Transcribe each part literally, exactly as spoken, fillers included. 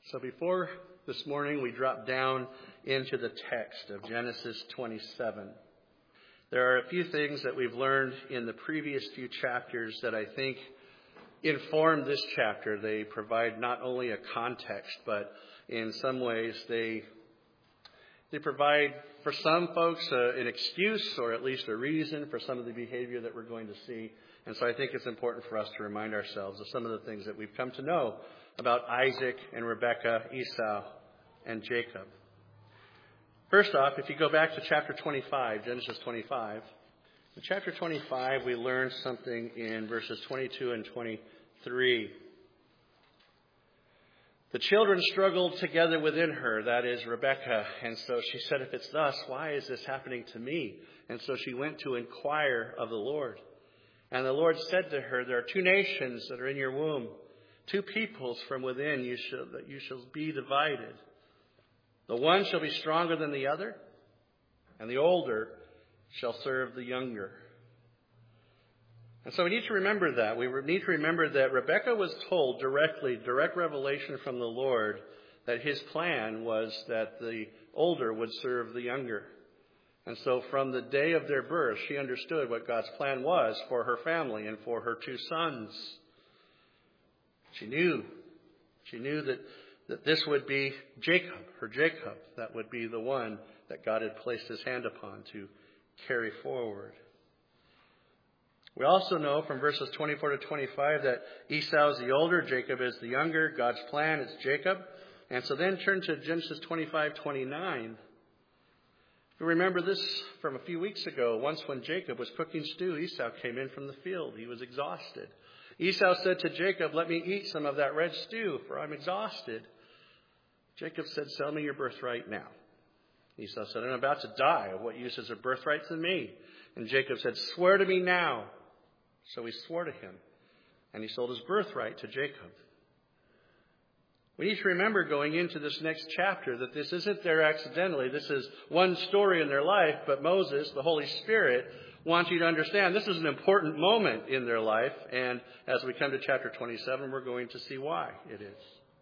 So before this morning we drop down into the text of Genesis twenty-seven, there are a few things that we've learned in the previous few chapters that I think inform this chapter. They provide not only a context, but in some ways they they provide for some folks uh, an excuse or at least a reason for some of the behavior that we're going to see. And so I think it's important for us to remind ourselves of some of the things that we've come to know about Isaac and Rebekah, Esau and Jacob. First off, if you go back to chapter twenty-five, Genesis twenty-five, in chapter twenty-five we learn something in verses twenty-two and twenty-three. The children struggled together within her, that is Rebekah, and so she said, if it's thus, why is this happening to me? And so she went to inquire of the Lord. And the Lord said to her, there are two nations that are in your womb, two peoples from within you shall, that you shall be divided. The one shall be stronger than the other, and the older shall serve the younger. And so we need to remember that. We need to remember that Rebekah was told directly, direct revelation from the Lord, that his plan was that the older would serve the younger. And so from the day of their birth, she understood what God's plan was for her family and for her two sons. She knew, she knew that, that this would be Jacob, her Jacob, that would be the one that God had placed his hand upon to carry forward. We also know from verses twenty-four to twenty-five that Esau is the older, Jacob is the younger. God's plan is Jacob. And so then turn to Genesis twenty-five twenty-nine. If you remember this from a few weeks ago, once when Jacob was cooking stew, Esau came in from the field. He was exhausted. Esau said to Jacob, let me eat some of that red stew, for I'm exhausted. Jacob said, sell me your birthright now. Esau said, I'm about to die. Of what use is a birthright to me? And Jacob said, swear to me now. So he swore to him, and he sold his birthright to Jacob. We need to remember going into this next chapter that this isn't there accidentally. This is one story in their life, but Moses, the Holy Spirit, wants you to understand this is an important moment in their life. And as we come to chapter twenty-seven, we're going to see why it is.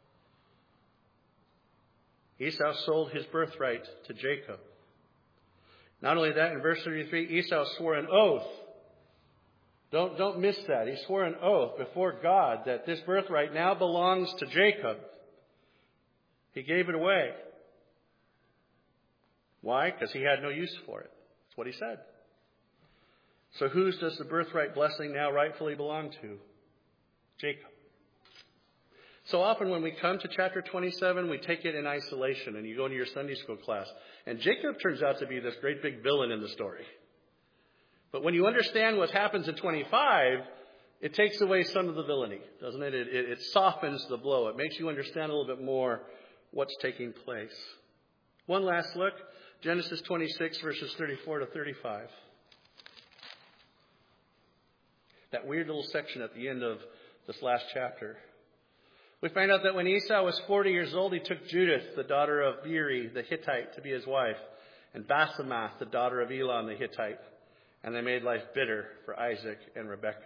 Esau sold his birthright to Jacob. Not only that, in verse thirty-three, Esau swore an oath. Don't, don't miss that. He swore an oath before God that this birthright now belongs to Jacob. He gave it away. Why? Because he had no use for it. That's what he said. So whose does the birthright blessing now rightfully belong to? Jacob. So often when we come to chapter twenty-seven, we take it in isolation, and you go into your Sunday school class. And Jacob turns out to be this great big villain in the story. But when you understand what happens in twenty-five, it takes away some of the villainy, doesn't it? It, it? it softens the blow. It makes you understand a little bit more what's taking place. One last look, Genesis twenty-six, verses thirty-four to thirty-five. That weird little section at the end of this last chapter. We find out that when Esau was forty years old, he took Judith, the daughter of Beeri, the Hittite, to be his wife, and Basemath, the daughter of Elon, the Hittite. And they made life bitter for Isaac and Rebekah.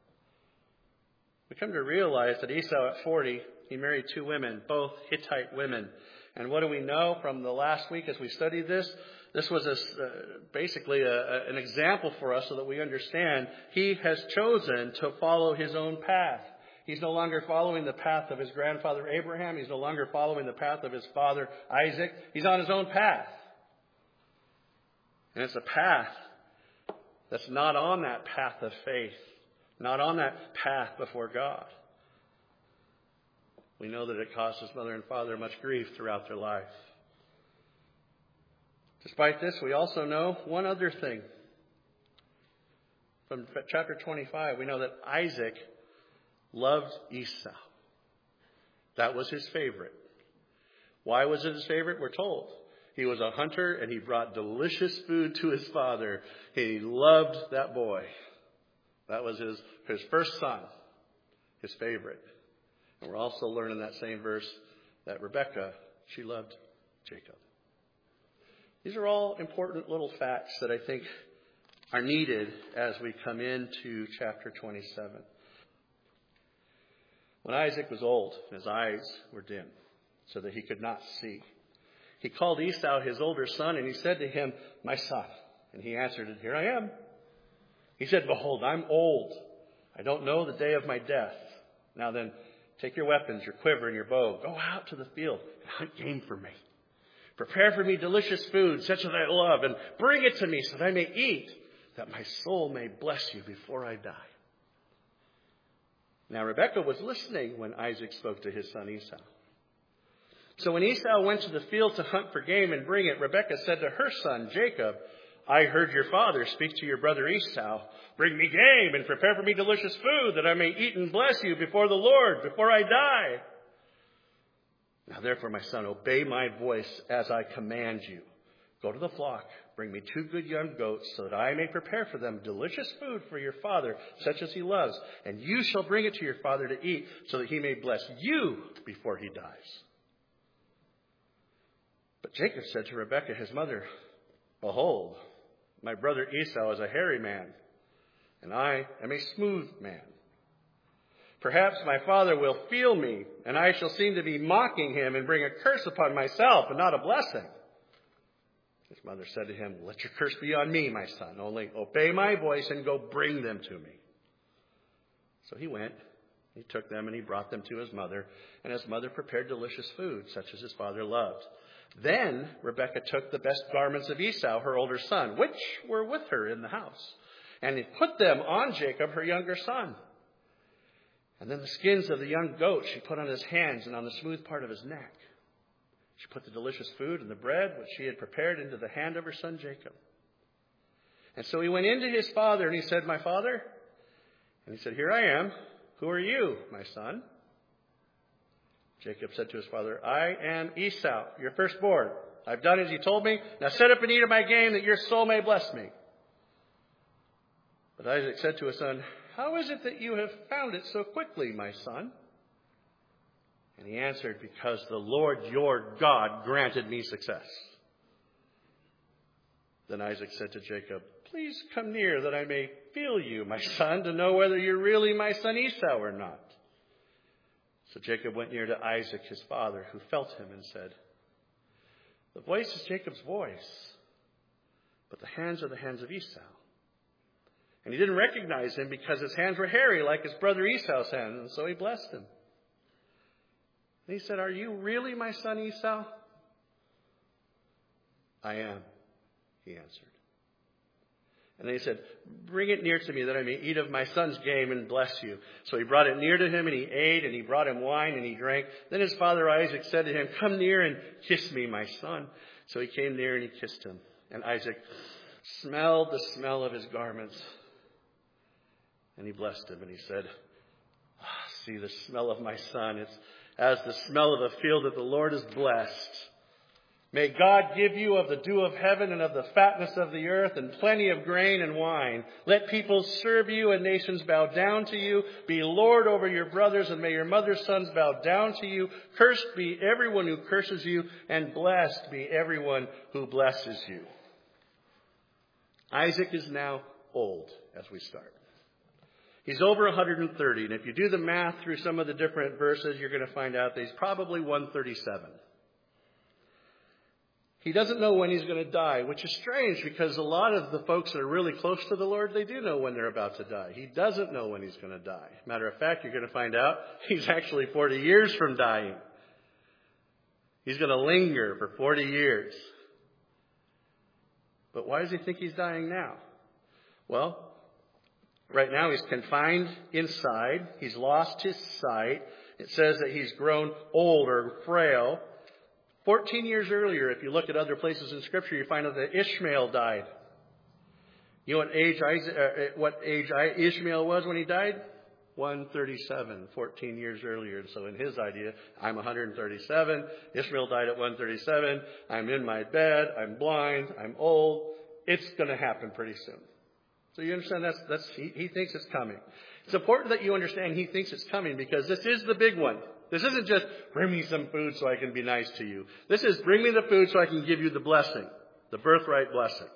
We come to realize that Esau at forty, he married two women, both Hittite women. And what do we know from the last week as we studied this? This was a, uh, basically a, a, an example for us so that we understand he has chosen to follow his own path. He's no longer following the path of his grandfather Abraham. He's no longer following the path of his father Isaac. He's on his own path. And it's a path that's not on that path of faith, not on that path before God. We know that it caused his mother and father much grief throughout their life. Despite this, we also know one other thing. From chapter twenty-five, we know that Isaac loved Esau. That was his favorite. Why was it his favorite? We're told. He was a hunter and he brought delicious food to his father. He loved that boy. That was his, his first son, his favorite. And we're also learning that same verse that Rebekah, she loved Jacob. These are all important little facts that I think are needed as we come into chapter twenty-seven. When Isaac was old and his eyes were dim, so that he could not see. He called Esau his older son, and he said to him, "My son." And he answered, "Here I am." He said, "Behold, I'm old. I don't know the day of my death. Now then, take your weapons, your quiver, and your bow. Go out to the field and hunt game for me. Prepare for me delicious food, such as I love, and bring it to me so that I may eat, that my soul may bless you before I die." Now Rebekah was listening when Isaac spoke to his son Esau. So when Esau went to the field to hunt for game and bring it, Rebekah said to her son Jacob, "I heard your father speak to your brother Esau. Bring me game and prepare for me delicious food, that I may eat and bless you before the Lord, before I die. Now therefore, my son, obey my voice as I command you. Go to the flock, bring me two good young goats, so that I may prepare for them delicious food for your father, such as he loves. And you shall bring it to your father to eat, so that he may bless you before he dies." But Jacob said to Rebekah, his mother, "Behold, my brother Esau is a hairy man, and I am a smooth man. Perhaps my father will feel me, and I shall seem to be mocking him and bring a curse upon myself and not a blessing." His mother said to him, "Let your curse be on me, my son. Only obey my voice and go bring them to me." So he went, he took them, and he brought them to his mother, and his mother prepared delicious food, such as his father loved. Then Rebekah took the best garments of Esau, her older son, which were with her in the house, and he put them on Jacob, her younger son. And then the skins of the young goat she put on his hands and on the smooth part of his neck. She put the delicious food and the bread which she had prepared into the hand of her son Jacob. And so he went in to his father, and he said, "My father?" And he said, "Here I am. Who are you, my son?" Jacob said to his father, "I am Esau, your firstborn. I've done as you told me. Now set up and eat of my game, that your soul may bless me." But Isaac said to his son, "How is it that you have found it so quickly, my son?" And he answered, "Because the Lord your God granted me success." Then Isaac said to Jacob, "Please come near, that I may feel you, my son, to know whether you're really my son Esau or not." So Jacob went near to Isaac, his father, who felt him and said, "The voice is Jacob's voice, but the hands are the hands of Esau." And he didn't recognize him because his hands were hairy like his brother Esau's hands, and so he blessed him. And he said, "Are you really my son Esau?" "I am," he answered. And then he said, "Bring it near to me, that I may eat of my son's game and bless you." So he brought it near to him, and he ate, and he brought him wine, and he drank. Then his father Isaac said to him, "Come near and kiss me, my son." So he came near and he kissed him. And Isaac smelled the smell of his garments. And he blessed him, and he said, "Ah, see the smell of my son. It's as the smell of a field that the Lord has blessed. May God give you of the dew of heaven and of the fatness of the earth and plenty of grain and wine. Let peoples serve you and nations bow down to you. Be Lord over your brothers, and may your mother's sons bow down to you. Cursed be everyone who curses you, and blessed be everyone who blesses you." Isaac is now old as we start. He's over one hundred thirty, and if you do the math through some of the different verses, you're going to find out that he's probably one thirty-seven. He doesn't know when he's going to die, which is strange because a lot of the folks that are really close to the Lord, they do know when they're about to die. He doesn't know when he's going to die. Matter of fact, you're going to find out he's actually forty years from dying. He's going to linger for forty years. But why does he think he's dying now? Well, right now he's confined inside. He's lost his sight. It says that he's grown old or frail. Fourteen years earlier, if you look at other places in Scripture, you find out that Ishmael died. You know what age, Isaac, uh, what age Ishmael was when he died? one thirty-seven, fourteen years earlier. And so in his idea, I'm one hundred thirty-seven. Ishmael died at one thirty-seven. I'm in my bed. I'm blind. I'm old. It's going to happen pretty soon. So you understand that's, that's he, he thinks it's coming. It's important that you understand he thinks it's coming because this is the big one. This isn't just bring me some food so I can be nice to you. This is bring me the food so I can give you the blessing, the birthright blessing.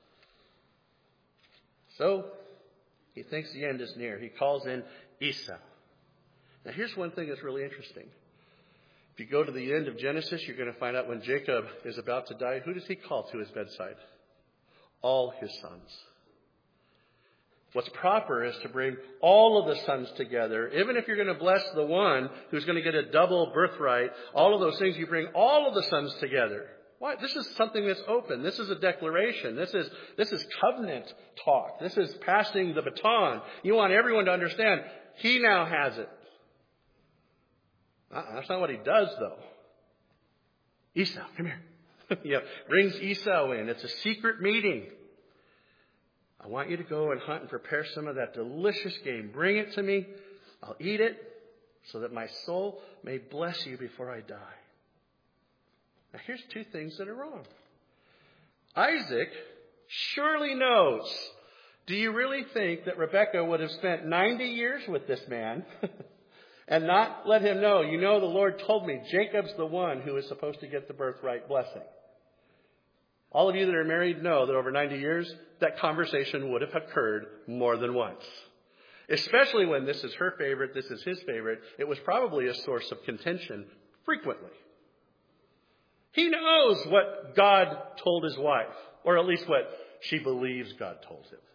So he thinks the end is near. He calls in Esau. Now here's one thing that's really interesting. If you go to the end of Genesis, you're going to find out when Jacob is about to die, who does he call to his bedside? All his sons. What's proper is to bring all of the sons together. Even if you're going to bless the one who's going to get a double birthright, all of those things, you bring all of the sons together. Why? This is something that's open. This is a declaration. This is, this is covenant talk. This is passing the baton. You want everyone to understand, he now has it. Uh-uh, that's not what he does, though. Esau, come here. yeah, brings Esau in. It's a secret meeting. I want you to go and hunt and prepare some of that delicious game. Bring it to me. I'll eat it so that my soul may bless you before I die. Now, here's two things that are wrong. Isaac surely knows. Do you really think that Rebekah would have spent ninety years with this man and not let him know, you know, the Lord told me Jacob's the one who is supposed to get the birthright blessing? All of you that are married know that over ninety years, that conversation would have occurred more than once. Especially when this is her favorite, this is his favorite. It was probably a source of contention frequently. He knows what God told his wife, or at least what she believes God told him.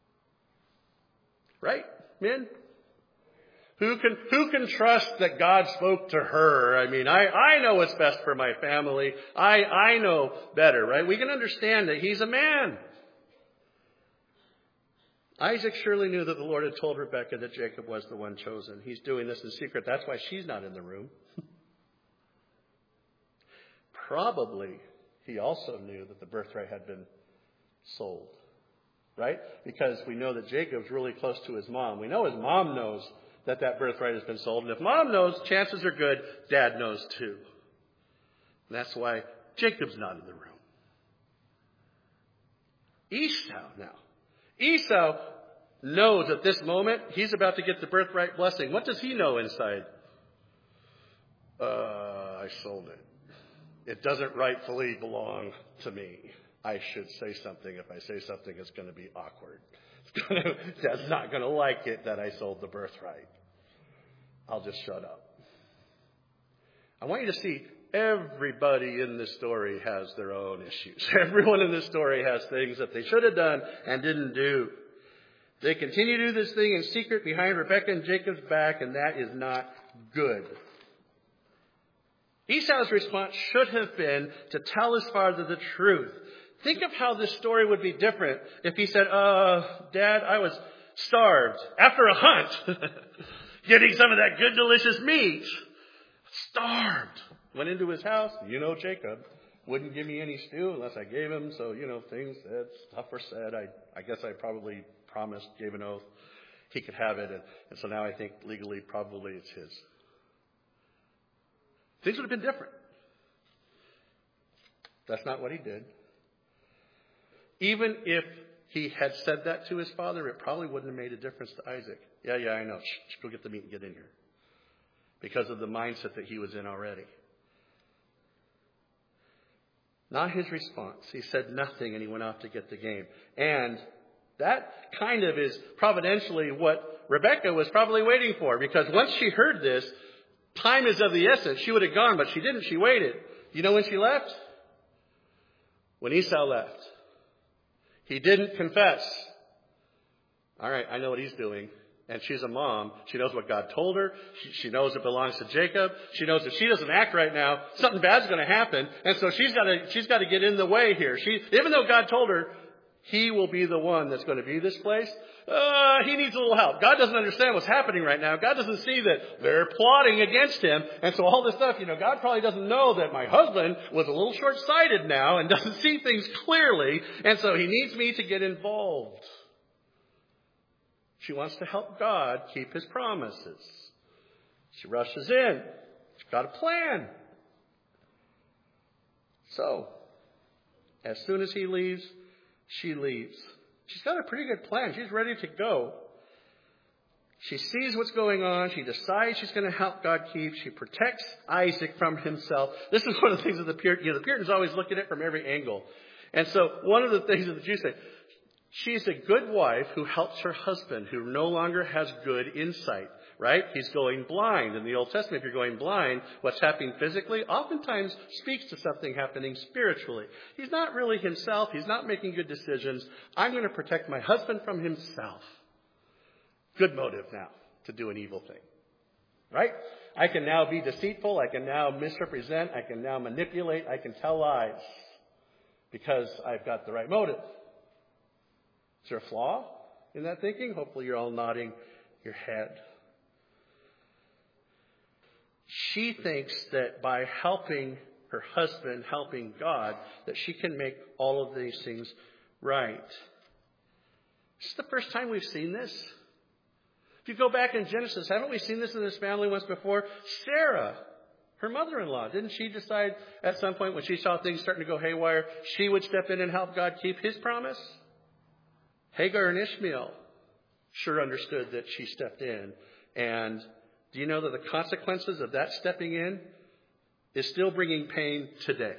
Right, men? Who can, who can trust that God spoke to her? I mean, I, I know what's best for my family. I, I know better, right? We can understand that he's a man. Isaac surely knew that the Lord had told Rebekah that Jacob was the one chosen. He's doing this in secret. That's why she's not in the room. Probably he also knew that the birthright had been sold, right? Because we know that Jacob's really close to his mom. We know his mom knows that that birthright has been sold. And if mom knows, chances are good dad knows too. And that's why Jacob's not in the room. Esau now. Esau knows at this moment he's about to get the birthright blessing. What does he know inside? Uh, I sold it. It doesn't rightfully belong to me. I should say something. If I say something, it's going to be awkward. It's gonna, Dad's not going to like it that I sold the birthright. I'll just shut up. I want you to see everybody in this story has their own issues. Everyone in this story has things that they should have done and didn't do. They continue to do this thing in secret behind Rebekah and Jacob's back, and that is not good. Esau's response should have been to tell his father the truth. Think of how this story would be different if he said, uh, Dad, I was starved after a hunt, getting some of that good, delicious meat. Starved. Went into his house. You know Jacob wouldn't give me any stew unless I gave him. So, you know, things said, stuff were said. I, I guess I probably promised, gave an oath he could have it. And, and so now I think legally probably it's his. Things would have been different. That's not what he did. Even if he had said that to his father, it probably wouldn't have made a difference to Isaac. Yeah, yeah, I know. Shh, go get the meat and get in here. Because of the mindset that he was in already. Not his response. He said nothing and he went off to get the game. And that kind of is providentially what Rebekah was probably waiting for. Because once she heard this, time is of the essence. She would have gone, but she didn't. She waited. You know when she left? When Esau left. He didn't confess. All right, I know what he's doing. And she's a mom. She knows what God told her. She, she knows it belongs to Jacob. She knows if she doesn't act right now, something bad's going to happen. And so she's got to, she's got to get in the way here. She, even though God told her, he will be the one that's going to be this place. Uh, he needs a little help. God doesn't understand what's happening right now. God doesn't see that they're plotting against him. And so all this stuff, you know, God probably doesn't know that my husband was a little short-sighted now and doesn't see things clearly. And so he needs me to get involved. She wants to help God keep his promises. She rushes in. She's got a plan. So, as soon as he leaves, she leaves. She's got a pretty good plan. She's ready to go. She sees what's going on. She decides she's going to help God keep. She protects Isaac from himself. This is one of the things that the Puritans, you know, the Puritans always look at it from every angle. And so one of the things that the Jews say, she's a good wife who helps her husband who no longer has good insight. right? He's going blind. In the Old Testament, if you're going blind, what's happening physically oftentimes speaks to something happening spiritually. He's not really himself. He's not making good decisions. I'm going to protect my husband from himself. Good motive now to do an evil thing, right? I can now be deceitful. I can now misrepresent. I can now manipulate. I can tell lies because I've got the right motive. Is there a flaw in that thinking? Hopefully you're all nodding your head. She thinks that by helping her husband, helping God, that she can make all of these things right. This is the first time we've seen this. If you go back in Genesis, haven't we seen this in this family once before? Sarah, her mother-in-law, didn't she decide at some point when she saw things starting to go haywire, she would step in and help God keep his promise? Hagar and Ishmael sure understood that she stepped in. And do you know that the consequences of that stepping in is still bringing pain today?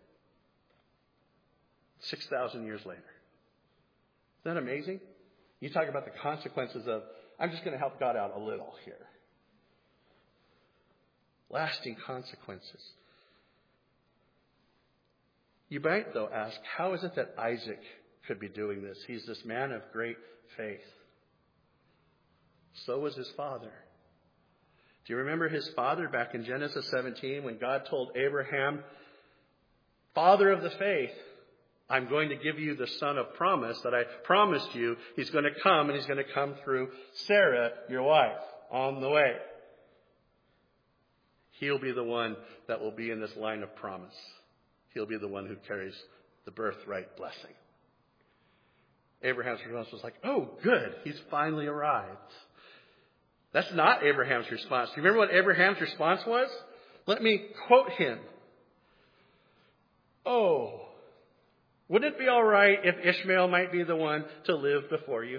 six thousand years later. Isn't that amazing? You talk about the consequences of, I'm just going to help God out a little here. Lasting consequences. You might, though, ask, how is it that Isaac could be doing this? He's this man of great faith. So was his father. Do you remember his father back in Genesis seventeen when God told Abraham, father of the faith, I'm going to give you the son of promise that I promised you. He's going to come, and he's going to come through Sarah, your wife, on the way. He'll be the one that will be in this line of promise. He'll be the one who carries the birthright blessing. Abraham's response was like, oh, good, he's finally arrived. That's not Abraham's response. Do you remember what Abraham's response was? Let me quote him. Oh, wouldn't it be all right if Ishmael might be the one to live before you?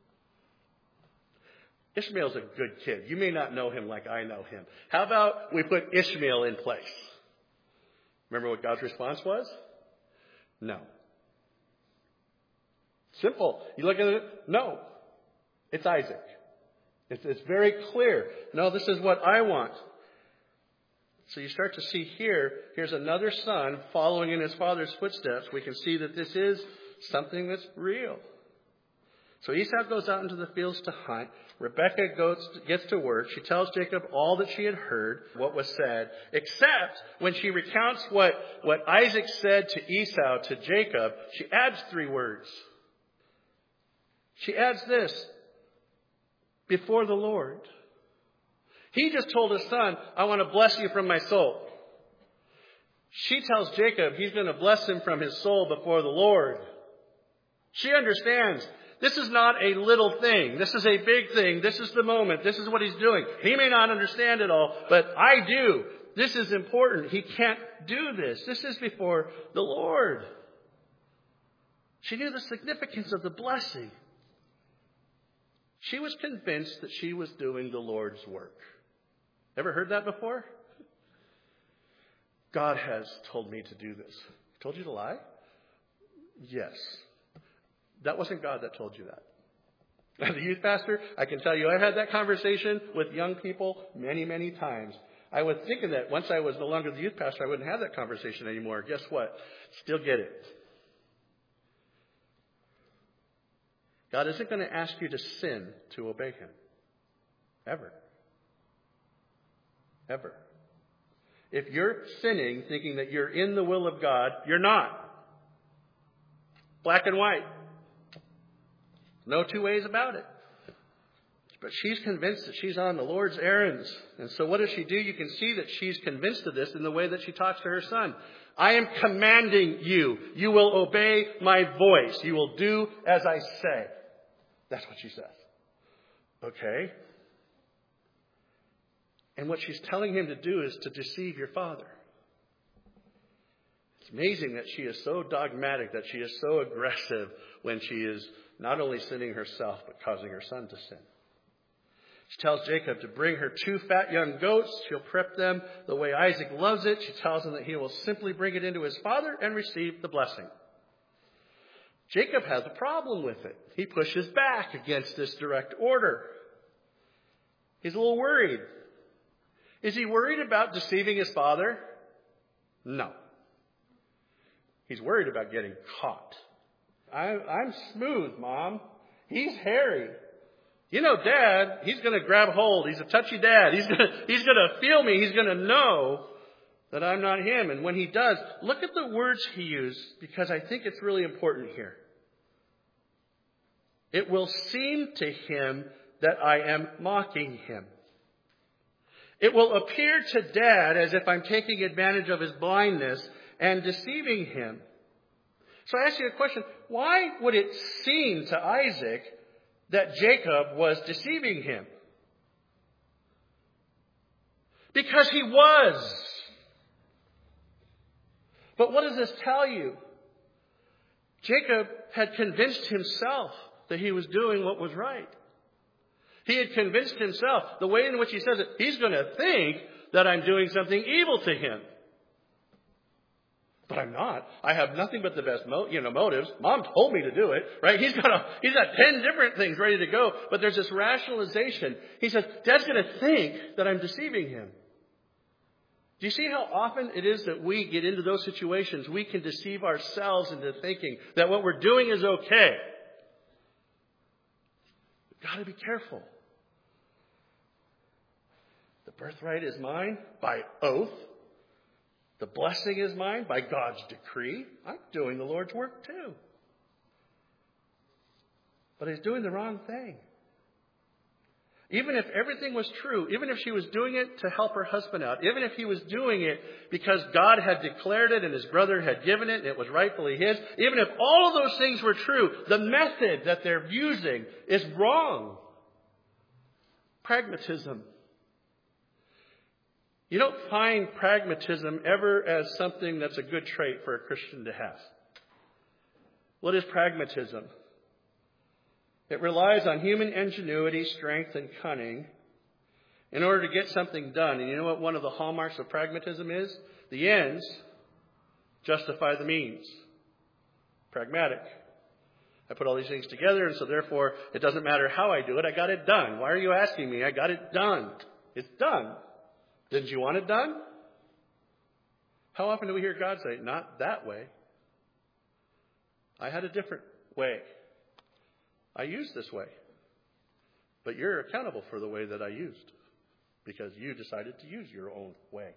Ishmael's a good kid. You may not know him like I know him. How about we put Ishmael in place? Remember what God's response was? No. Simple. You look at it, no. It's Isaac. It's, it's very clear. No, this is what I want. So you start to see here, here's another son following in his father's footsteps. We can see that this is something that's real. So Esau goes out into the fields to hunt. Rebekah goes, gets to work. She tells Jacob all that she had heard, what was said, except when she recounts what, what Isaac said to Esau, to Jacob, she adds three words. She adds this, before the Lord. He just told his son, I want to bless you from my soul. She tells Jacob he's going to bless him from his soul before the Lord. She understands this is not a little thing. This is a big thing. This is the moment. This is what he's doing. He may not understand it all, but I do. This is important. He can't do this. This is before the Lord. She knew the significance of the blessing. She was convinced that she was doing the Lord's work. Ever heard that before? God has told me to do this. Told you to lie? Yes. That wasn't God that told you that. As a youth pastor, I can tell you I've had that conversation with young people many, many times. I was thinking that once I was no longer the youth pastor, I wouldn't have that conversation anymore. Guess what? Still get it. God isn't going to ask you to sin to obey him. Ever. Ever. If you're sinning, thinking that you're in the will of God, you're not. Black and white. No two ways about it. But she's convinced that she's on the Lord's errands. And so what does she do? You can see that she's convinced of this in the way that she talks to her son. I am commanding you. You will obey my voice. You will do as I say. That's what she says. Okay. And what she's telling him to do is to deceive your father. It's amazing that she is so dogmatic, that she is so aggressive when she is not only sinning herself, but causing her son to sin. She tells Jacob to bring her two fat young goats. She'll prep them the way Isaac loves it. She tells him that he will simply bring it into his father and receive the blessing. Jacob has a problem with it. He pushes back against this direct order. He's a little worried. Is he worried about deceiving his father? No. He's worried about getting caught. I, I'm smooth, Mom. He's hairy. You know, Dad, he's going to grab hold. He's a touchy dad. He's going to, he's going to feel me. He's going to know that I'm not him. And when he does, look at the words he used, because I think it's really important here. It will seem to him that I am mocking him. It will appear to Dad as if I'm taking advantage of his blindness and deceiving him. So I ask you a question. Why would it seem to Isaac that Jacob was deceiving him? Because he was. But what does this tell you? Jacob had convinced himself that he was doing what was right. He had convinced himself, the way in which he says it, he's going to think that I'm doing something evil to him. But I'm not. I have nothing but the best mo- you know, motives. Mom told me to do it, right? He's got a, he's got ten different things ready to go. But there's this rationalization. He says, Dad's going to think that I'm deceiving him. Do you see how often it is that we get into those situations? We can deceive ourselves into thinking that what we're doing is okay. We've got to be careful. The birthright is mine by oath. The blessing is mine by God's decree. I'm doing the Lord's work too. But he's doing the wrong thing. Even if everything was true, even if she was doing it to help her husband out, even if he was doing it because God had declared it and his brother had given it and it was rightfully his, even if all of those things were true, the method that they're using is wrong. Pragmatism. You don't find pragmatism ever as something that's a good trait for a Christian to have. What is pragmatism? It relies on human ingenuity, strength, and cunning in order to get something done. And you know what one of the hallmarks of pragmatism is? The ends justify the means. Pragmatic. I put all these things together, and so therefore it doesn't matter how I do it. I got it done. Why are you asking me? I got it done. It's done. Didn't you want it done? How often do we hear God say, not that way? I had a different way. I used this way. But you're accountable for the way that I used because you decided to use your own way.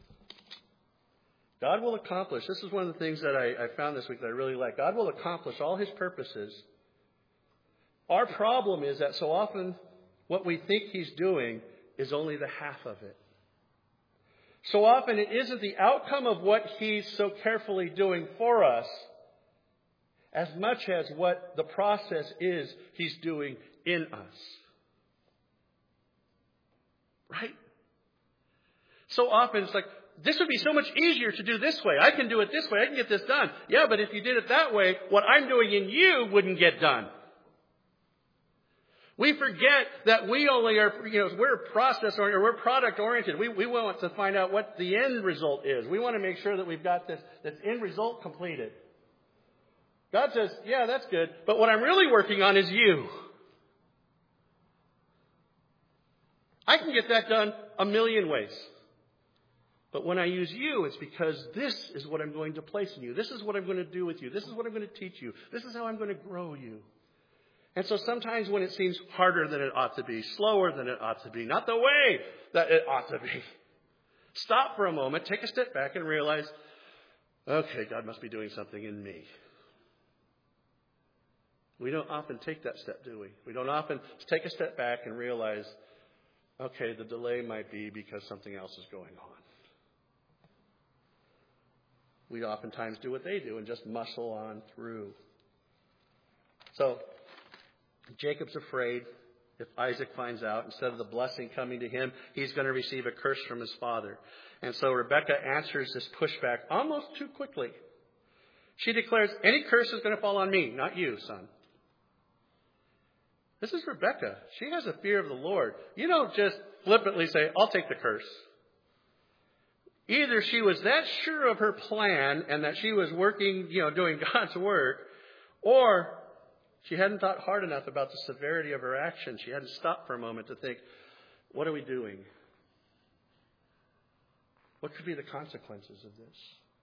God will accomplish. This is one of the things that I, I found this week that I really like. God will accomplish all his purposes. Our problem is that so often what we think he's doing is only the half of it. So often it isn't the outcome of what he's so carefully doing for us as much as what the process is he's doing in us. Right? So often it's like, this would be so much easier to do this way. I can do it this way. I can get this done. Yeah, but if you did it that way, what I'm doing in you wouldn't get done. We forget that we only are, you know, we're process oriented, we're product oriented. We, we want to find out what the end result is. We want to make sure that we've got this, this end result completed. God says, yeah, that's good. But what I'm really working on is you. I can get that done a million ways. But when I use you, it's because this is what I'm going to place in you. This is what I'm going to do with you. This is what I'm going to teach you. This is how I'm going to grow you. And so sometimes when it seems harder than it ought to be, slower than it ought to be, not the way that it ought to be, stop for a moment, take a step back and realize, okay, God must be doing something in me. We don't often take that step, do we? We don't often take a step back and realize, okay, the delay might be because something else is going on. We oftentimes do what they do and just muscle on through. So, Jacob's afraid if Isaac finds out, instead of the blessing coming to him, he's going to receive a curse from his father. And so Rebekah answers this pushback almost too quickly. She declares, any curse is going to fall on me, not you, son. This is Rebekah. She has a fear of the Lord. You don't just flippantly say, I'll take the curse. Either she was that sure of her plan and that she was working, you know, doing God's work, or she hadn't thought hard enough about the severity of her action. She hadn't stopped for a moment to think, What are we doing? What could be the consequences of this?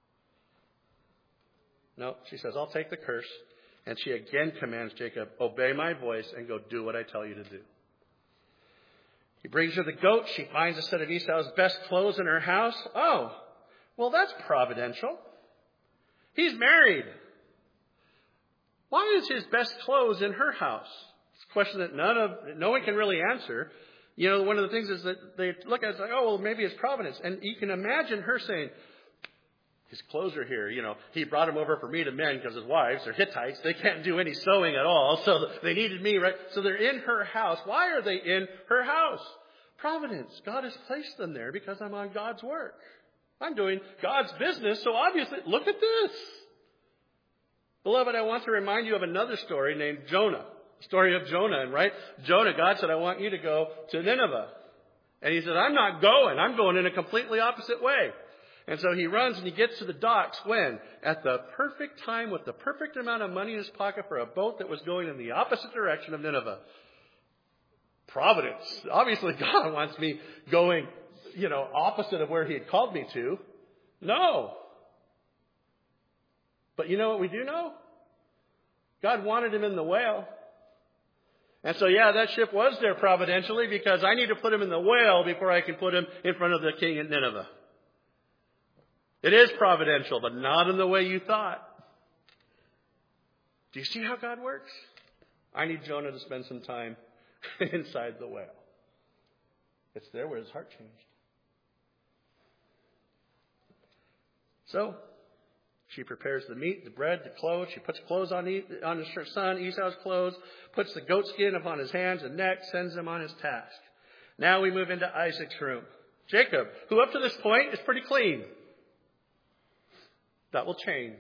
No, she says, I'll take the curse. And she again commands Jacob, obey my voice and go do what I tell you to do. He brings her the goat. She finds a set of Esau's best clothes in her house. Oh, well, that's providential. He's married. Why is his best clothes in her house? It's a question that none of, no one can really answer. You know, one of the things is that they look at it, it's like, oh, well, maybe it's providence. And you can imagine her saying, his clothes are here. You know, he brought them over for me to mend because his wives are Hittites. They can't do any sewing at all. So they needed me, right? So they're in her house. Why are they in her house? Providence. God has placed them there because I'm on God's work. I'm doing God's business. So obviously, look at this. Beloved, I want to remind you of another story named Jonah. The story of Jonah. And right, Jonah, God said, I want you to go to Nineveh. And he said, I'm not going. I'm going in a completely opposite way. And so he runs and he gets to the docks when? At the perfect time with the perfect amount of money in his pocket for a boat that was going in the opposite direction of Nineveh. Providence. Obviously God wants me going, you know, opposite of where he had called me to. No. But you know what we do know? God wanted him in the whale. And so, yeah, that ship was there providentially because I need to put him in the whale before I can put him in front of the king at Nineveh. It is providential, but not in the way you thought. Do you see how God works? I need Jonah to spend some time inside the whale. It's there where his heart changed. So, she prepares the meat, the bread, the clothes. She puts clothes on, e- on her son, Esau's clothes, puts the goat skin upon his hands and neck, sends him on his task. Now we move into Isaac's room. Jacob, who up to this point is pretty clean. That will change.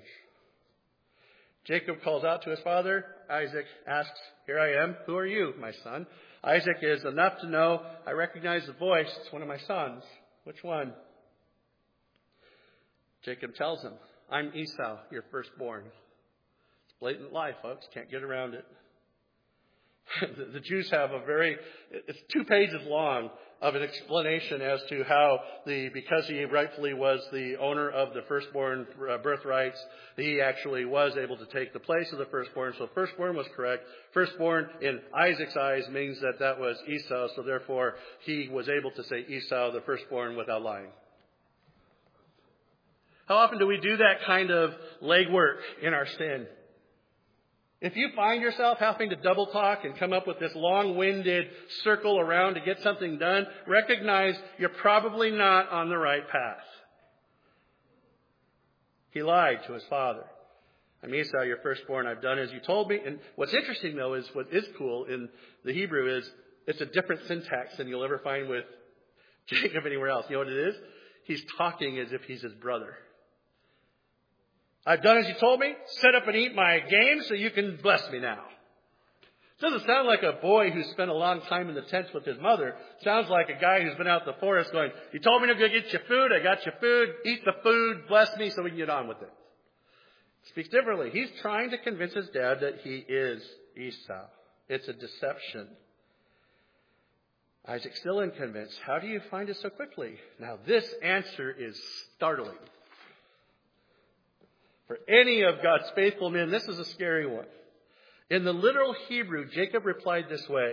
Jacob calls out to his father. Isaac asks, here I am. Who are you, my son? Isaac is enough to know, I recognize the voice. It's one of my sons. Which one? Jacob tells him, I'm Esau, your firstborn. It's blatant lie, folks. Can't get around it. the, the Jews have a very, it's two pages long of an explanation as to how the, because he rightfully was the owner of the firstborn birthrights, he actually was able to take the place of the firstborn. So firstborn was correct. Firstborn in Isaac's eyes means that that was Esau. So therefore he was able to say Esau, the firstborn, without lying. How often do we do that kind of legwork in our sin? If you find yourself having to double talk and come up with this long-winded circle around to get something done, recognize you're probably not on the right path. He lied to his father. I'm Esau, your firstborn. I've done as you told me. And what's interesting, though, is what is cool in the Hebrew is it's a different syntax than you'll ever find with Jacob anywhere else. You know what it is? He's talking as if he's his brother. I've done as you told me. Set up and eat my game so you can bless me now. It doesn't sound like a boy who spent a long time in the tents with his mother. It sounds like a guy who's been out in the forest going, you told me to go get you food. I got you food. Eat the food. Bless me so we can get on with it. It speaks differently. He's trying to convince his dad that he is Esau. It's a deception. Isaac's still unconvinced. How do you find it so quickly? Now, this answer is startling. For any of God's faithful men, this is a scary one. In the literal Hebrew, Jacob replied this way.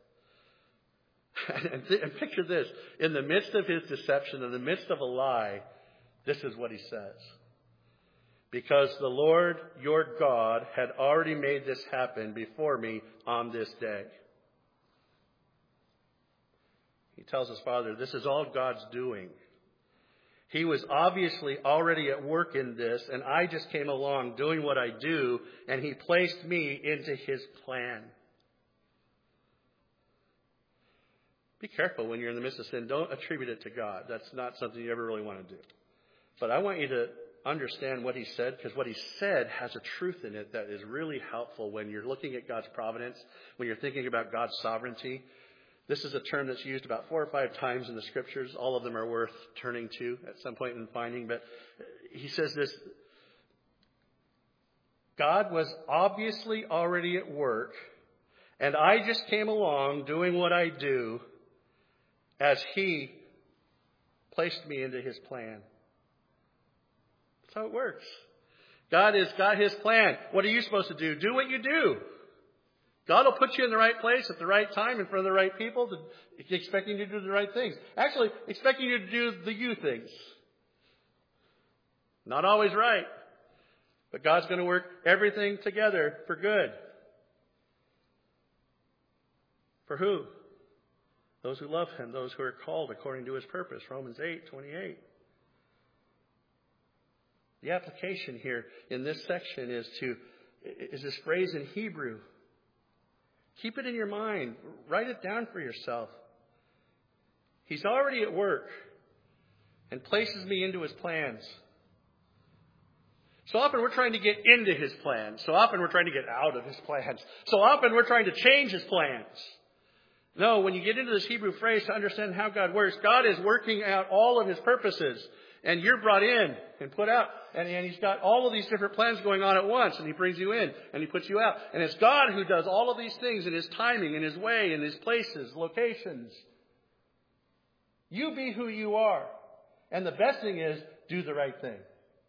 And, th- and picture this. In the midst of his deception, in the midst of a lie, this is what he says. Because the Lord, your God, had already made this happen before me on this day. He tells his father, this is all God's doing. He was obviously already at work in this, and I just came along doing what I do, and he placed me into his plan. Be careful when you're in the midst of sin. Don't attribute it to God. That's not something you ever really want to do. But I want you to understand what he said, because what he said has a truth in it that is really helpful when you're looking at God's providence, when you're thinking about God's sovereignty. This is a term that's used about four or five times in the scriptures. All of them are worth turning to at some point and finding. But he says this, God was obviously already at work, and I just came along doing what I do, as he placed me into his plan. That's how it works. God has got his plan. What are you supposed to do? Do what you do. God will put you in the right place at the right time in front of the right people, to, expecting you to do the right things. Actually, expecting you to do the you things. Not always right. But God's going to work everything together for good. For who? Those who love him, those who are called according to his purpose. Romans eight twenty-eight. The application here in this section is to is this phrase in Hebrew. Keep it in your mind. Write it down for yourself. He's already at work and places me into his plans. So often we're trying to get into his plans. So often we're trying to get out of his plans. So often we're trying to change his plans. No, when you get into this Hebrew phrase to understand how God works, God is working out all of his purposes. And you're brought in and put out. And, and he's got all of these different plans going on at once. And he brings you in and he puts you out. And it's God who does all of these things in his timing, in his way, in his places, locations. You be who you are. And the best thing is, do the right thing.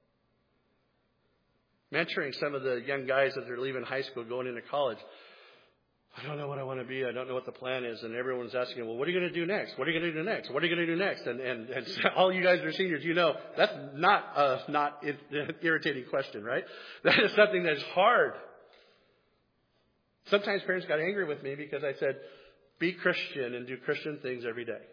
Mentoring some of the young guys that are leaving high school, going into college. I don't know what I want to be. I don't know what the plan is. And everyone's asking, well, what are you going to do next? What are you going to do next? What are you going to do next? And, and, and all you guys are seniors, you know, that's not a not an irritating question, right? That is something that's hard. Sometimes parents got angry with me because I said, be Christian and do Christian things every day.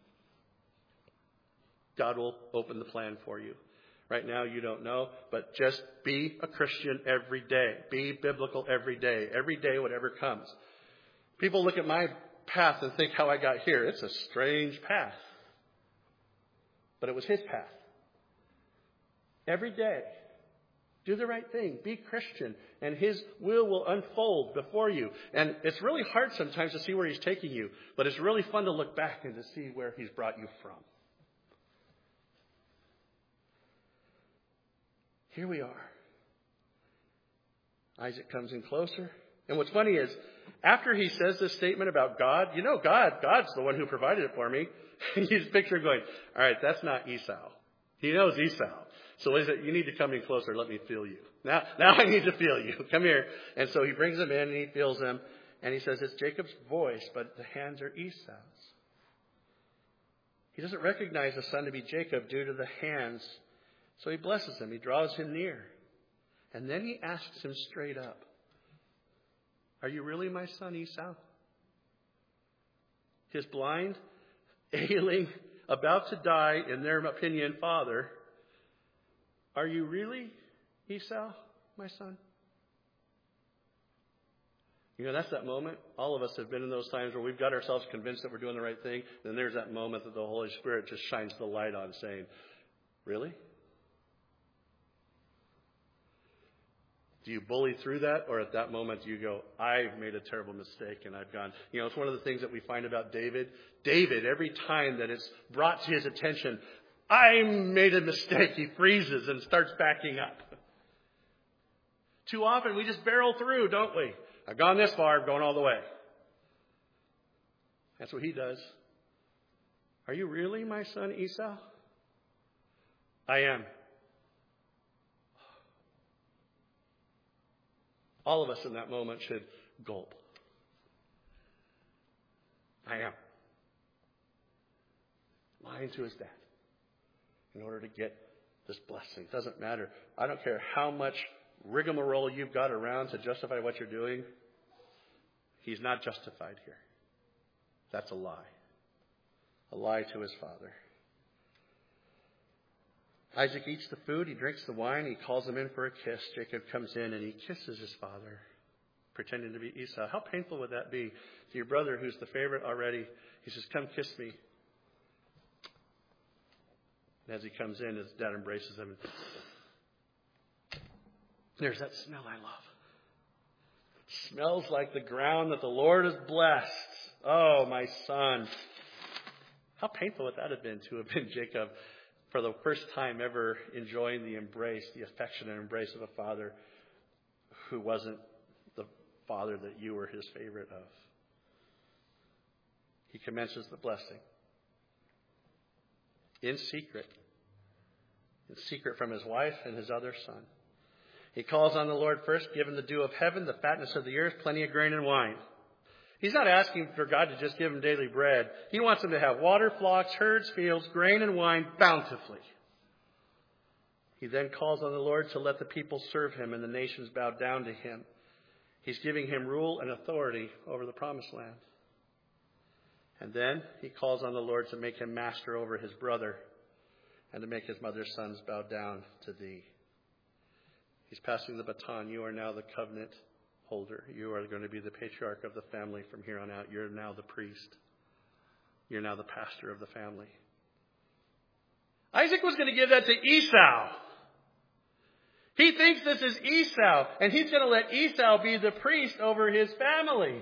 God will open the plan for you. Right now, you don't know, but just be a Christian every day. Be biblical every day. Every day, whatever comes. People look at my path and think how I got here. It's a strange path. But it was his path. Every day, do the right thing. Be Christian. And his will will unfold before you. And it's really hard sometimes to see where he's taking you. But it's really fun to look back and to see where he's brought you from. Here we are. Isaac comes in closer. And what's funny is, after he says this statement about God, you know God, God's the one who provided it for me. And you just picture him going, all right, that's not Esau. He knows Esau. So is it, you need to come in closer. Let me feel you. Now, now I need to feel you. Come here. And so he brings him in and he feels him. And he says, it's Jacob's voice, but the hands are Esau's. He doesn't recognize the son to be Jacob due to the hands. So he blesses him. He draws him near. And then he asks him straight up, are you really my son Esau? His blind, ailing, about to die, in their opinion, father, are you really Esau, my son? You know, that's that moment. All of us have been in those times where we've got ourselves convinced that we're doing the right thing. Then there's that moment that the Holy Spirit just shines the light on saying, really? Do you bully through that, or at that moment do you go, I've made a terrible mistake and I've gone. You know, it's one of the things that we find about David. David, every time that it's brought to his attention, I made a mistake, he freezes and starts backing up. Too often we just barrel through, don't we? I've gone this far, I'm going all the way. That's what he does. Are you really my son Esau? I am. All of us in that moment should gulp. I am. Lying to his dad in order to get this blessing. It doesn't matter. I don't care how much rigmarole you've got around to justify what you're doing. He's not justified here. That's a lie. A lie to his father. Isaac eats the food, he drinks the wine, he calls him in for a kiss. Jacob comes in and he kisses his father, pretending to be Esau. How painful would that be to your brother who's the favorite already? He says, come kiss me. And as he comes in, his dad embraces him. And there's that smell I love. It smells like the ground that the Lord has blessed. Oh, my son. How painful would that have been to have been Jacob for the first time ever enjoying the embrace, the affectionate embrace of a father who wasn't the father that you were his favorite of. He commences the blessing. in secret. In secret from his wife and his other son. He calls on the Lord first, give him the dew of heaven, the fatness of the earth, plenty of grain and wine. He's not asking for God to just give him daily bread. He wants him to have water, flocks, herds, fields, grain, and wine bountifully. He then calls on the Lord to let the people serve him and the nations bow down to him. He's giving him rule and authority over the promised land. And then he calls on the Lord to make him master over his brother and to make his mother's sons bow down to thee. He's passing the baton. You are now the covenant holder. You are going to be the patriarch of the family from here on out. You're now the priest. You're now the pastor of the family. Isaac was going to give that to Esau. He thinks this is Esau, and he's going to let Esau be the priest over his family.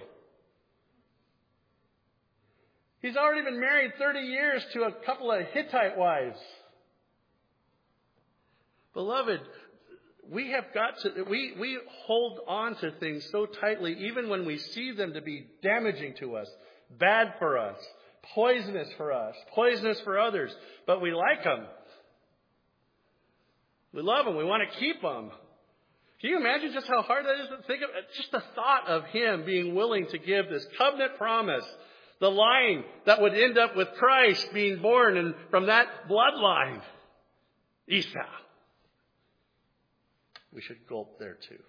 He's already been married thirty years to a couple of Hittite wives. Beloved, we have got to, we, we hold on to things so tightly, even when we see them to be damaging to us, bad for us, poisonous for us, poisonous for others, but we like them. We love them. We want to keep them. Can you imagine just how hard that is to think of? Just the thought of him being willing to give this covenant promise, the line that would end up with Christ being born and from that bloodline, Esau. We should gulp there too.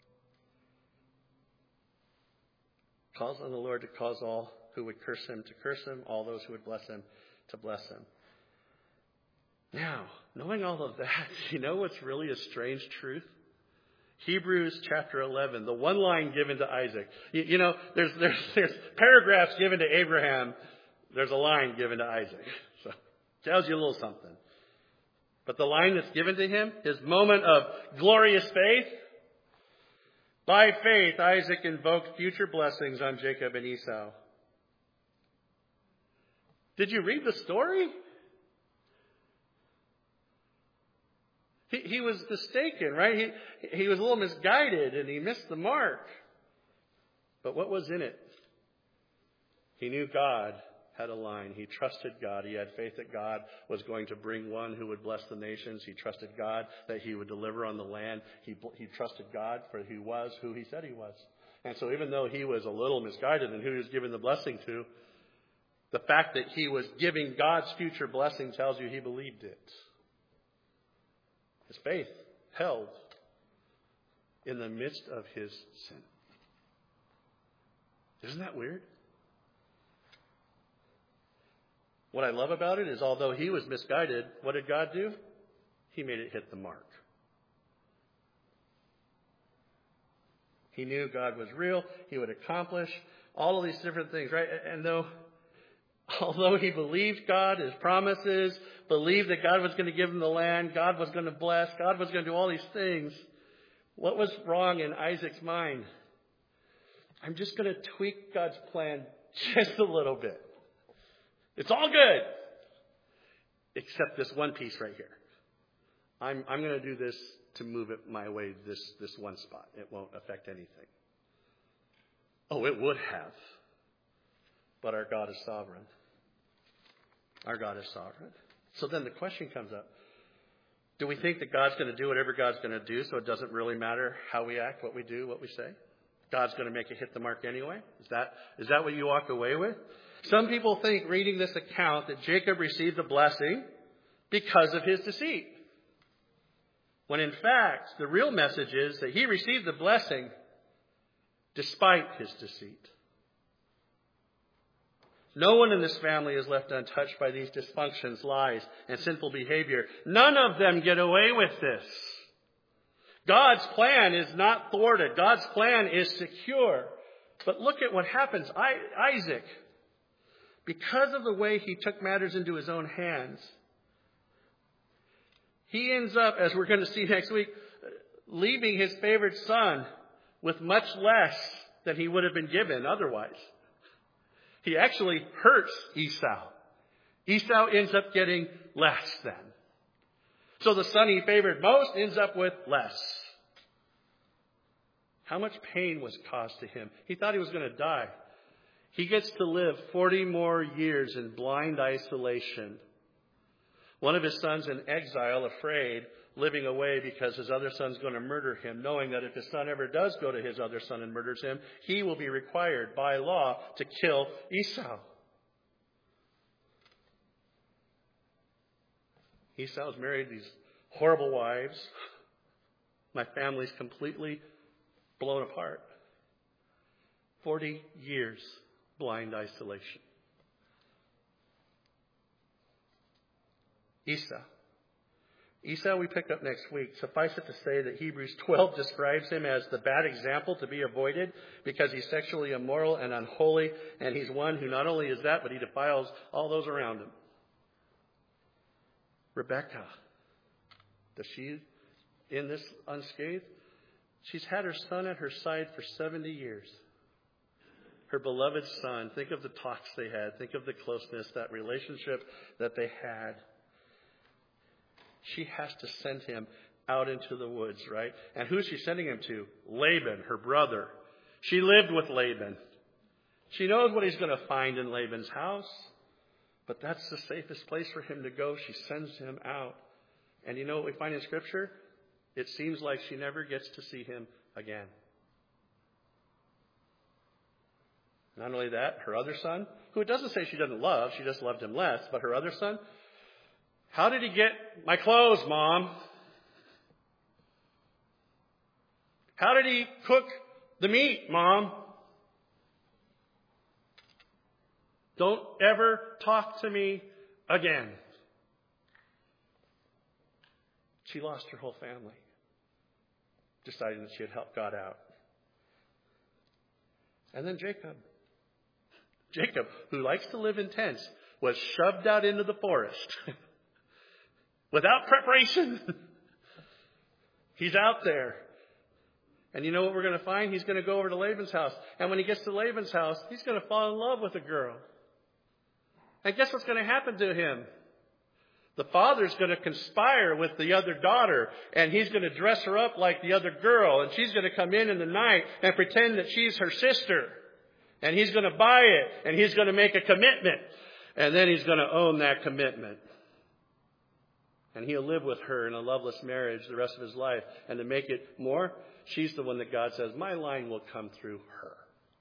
Calls on the Lord to cause all who would curse him to curse him, all those who would bless him to bless him. Now, knowing all of that, you know what's really a strange truth? Hebrews chapter eleven, the one line given to Isaac. You, you know, there's, there's, there's paragraphs given to Abraham. There's a line given to Isaac. So, tells you a little something. But the line that's given to him, his moment of glorious faith. By faith, Isaac invoked future blessings on Jacob and Esau. Did you read the story? He, he was mistaken, right? He, he was a little misguided and he missed the mark. But what was in it? He knew God had a line. He trusted God. He had faith that God was going to bring one who would bless the nations. He trusted God that he would deliver on the land. He, he trusted God for who he was, who he said he was. And so even though he was a little misguided in who he was giving the blessing to, the fact that he was giving God's future blessing tells you he believed it. His faith held in the midst of his sin. Isn't that weird? What I love about it is although he was misguided, what did God do? He made it hit the mark. He knew God was real. He would accomplish all of these different things, right? And though, although he believed God, his promises, believed that God was going to give him the land, God was going to bless, God was going to do all these things, what was wrong in Isaac's mind? I'm just going to tweak God's plan just a little bit. It's all good. Except this one piece right here. I'm, I'm going to do this to move it my way, this, this one spot. It won't affect anything. Oh, it would have. But our God is sovereign. Our God is sovereign. So then the question comes up. Do we think that God's going to do whatever God's going to do, so it doesn't really matter how we act, what we do, what we say? God's going to make it hit the mark anyway? Is that, is that what you walk away with? Some people think, reading this account, that Jacob received a blessing because of his deceit. When in fact, the real message is that he received the blessing despite his deceit. No one in this family is left untouched by these dysfunctions, lies, and sinful behavior. None of them get away with this. God's plan is not thwarted. God's plan is secure. But look at what happens. I, Isaac, because of the way he took matters into his own hands, he ends up, as we're going to see next week, leaving his favorite son with much less than he would have been given otherwise. He actually hurts Esau. Esau ends up getting less than. So the son he favored most ends up with less. How much pain was caused to him? He thought he was going to die. He gets to live forty more years in blind isolation. One of his sons in exile, afraid, living away because his other son's going to murder him, knowing that if his son ever does go to his other son and murders him, he will be required by law to kill Esau. Esau's married these horrible wives. My family's completely blown apart. Forty years blind isolation. Esau. Esau we pick up next week. Suffice it to say that Hebrews twelve describes him as the bad example to be avoided because he's sexually immoral and unholy, and he's one who not only is that, but he defiles all those around him. Rebekah. Does she in this unscathed? She's had her son at her side for seventy years. Her beloved son. Think of the talks they had. Think of the closeness, that relationship that they had. She has to send him out into the woods, right? And who's she sending him to? Laban, her brother. She lived with Laban. She knows what he's going to find in Laban's house. But that's the safest place for him to go. She sends him out. And you know what we find in Scripture? It seems like she never gets to see him again. Not only that, her other son, who it doesn't say she doesn't love, she just loved him less, but her other son, how did he get my clothes, Mom? How did he cook the meat, Mom? Don't ever talk to me again. She lost her whole family, deciding that she had helped God out. And then Jacob. Jacob, who likes to live in tents, was shoved out into the forest without preparation. He's out there. And you know what we're going to find? He's going to go over to Laban's house. And when he gets to Laban's house, he's going to fall in love with a girl. And guess what's going to happen to him? The father's going to conspire with the other daughter, and he's going to dress her up like the other girl, and she's going to come in in the night and pretend that she's her sister. And he's going to buy it, and he's going to make a commitment. And then he's going to own that commitment. And he'll live with her in a loveless marriage the rest of his life. And to make it more, she's the one that God says, my line will come through her.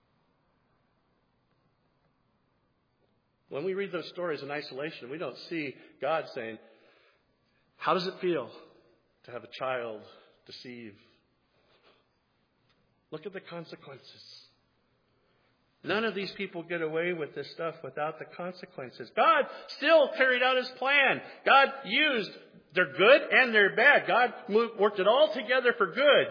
When we read those stories in isolation, we don't see God saying, how does it feel to have a child deceive? Look at the consequences. None of these people get away with this stuff without the consequences. God still carried out his plan. God used their good and their bad. God worked it all together for good.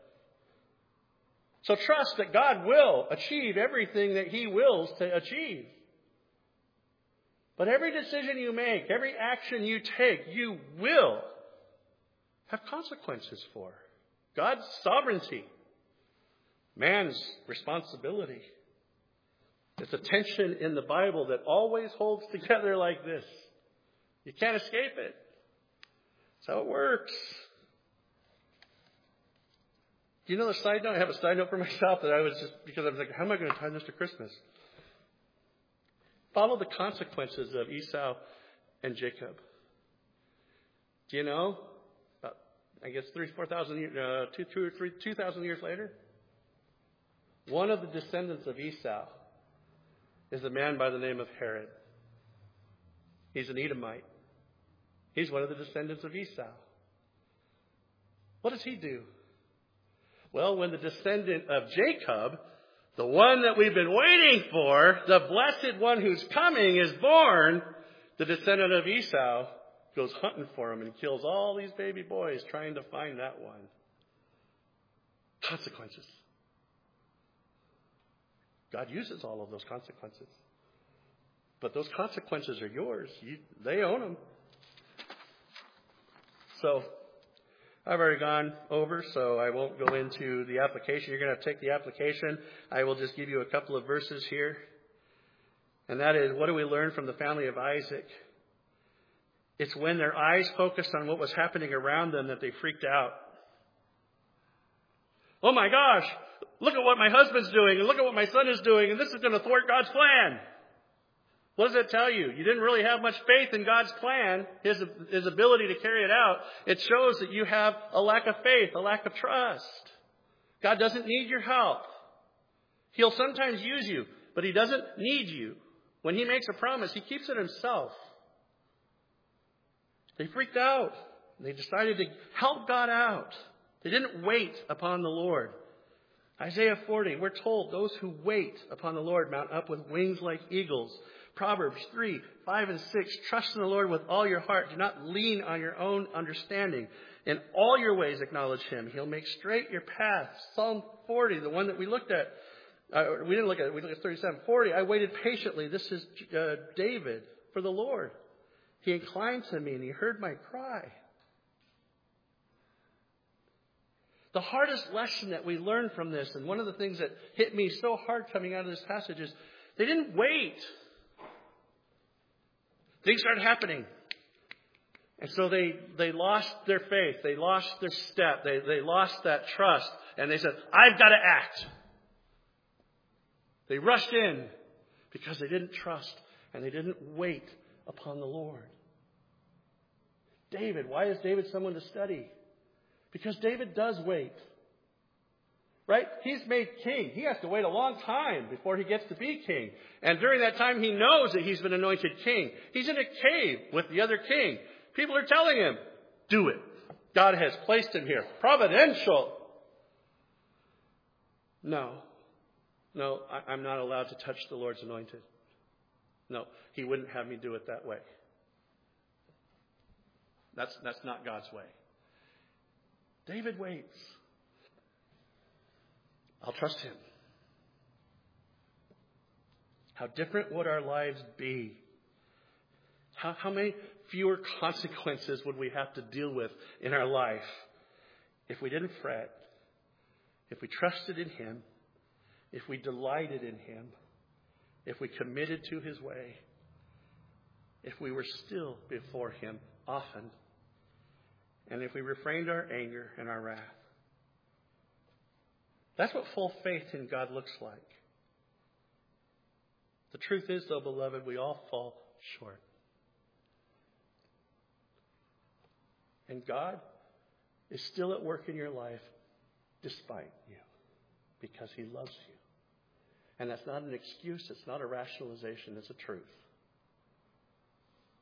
So trust that God will achieve everything that he wills to achieve. But every decision you make, every action you take, you will have consequences for. God's sovereignty. Man's responsibility. It's a tension in the Bible that always holds together like this. You can't escape it. That's how it works. Do you know the side note? I have a side note for myself that I was just, because I was like, how am I going to tie this to Christmas? Follow the consequences of Esau and Jacob. Do you know? About, I guess, three, four thousand years, uh, two, two or three, two thousand years later, one of the descendants of Esau is a man by the name of Herod. He's an Edomite. He's one of the descendants of Esau. What does he do? Well, when the descendant of Jacob, the one that we've been waiting for, the blessed one who's coming, is born, the descendant of Esau goes hunting for him and kills all these baby boys trying to find that one. Consequences. God uses all of those consequences. But those consequences are yours. You, they own them. So, I've already gone over, so I won't go into the application. You're going to have to take the application. I will just give you a couple of verses here. And that is, what do we learn from the family of Isaac? It's when their eyes focused on what was happening around them that they freaked out. Oh my gosh, look at what my husband's doing, and look at what my son is doing, and this is going to thwart God's plan. What does that tell you? You didn't really have much faith in God's plan, His, His ability to carry it out. It shows that you have a lack of faith, a lack of trust. God doesn't need your help. He'll sometimes use you, but He doesn't need you. When He makes a promise, He keeps it Himself. They freaked out. They decided to help God out. They didn't wait upon the Lord. Isaiah forty, we're told those who wait upon the Lord mount up with wings like eagles. Proverbs three, five, and six, trust in the Lord with all your heart. Do not lean on your own understanding. In all your ways acknowledge Him. He'll make straight your paths. Psalm forty, the one that we looked at. Uh, we didn't look at it. We looked at thirty-seven. forty, I waited patiently. This is uh, David for the Lord. He inclined to me and He heard my cry. The hardest lesson that we learned from this, and one of the things that hit me so hard coming out of this passage, is they didn't wait. Things started happening. And so they, they lost their faith. They lost their step. They, they lost that trust. And they said, I've got to act. They rushed in because they didn't trust and they didn't wait upon the Lord. David, why is David someone to study? Because David does wait. Right? He's made king. He has to wait a long time before he gets to be king. And during that time, he knows that he's been anointed king. He's in a cave with the other king. People are telling him, do it. God has placed him here. Providential. No. No, I, I'm not allowed to touch the Lord's anointed. No, He wouldn't have me do it that way. That's, that's not God's way. David waits. I'll trust Him. How different would our lives be? How, how many fewer consequences would we have to deal with in our life if we didn't fret, if we trusted in Him, if we delighted in Him, if we committed to His way, if we were still before Him often, and if we refrained our anger and our wrath. That's what full faith in God looks like. The truth is, though, beloved, we all fall short. And God is still at work in your life despite you, because He loves you. And that's not an excuse. It's not a rationalization. It's a truth.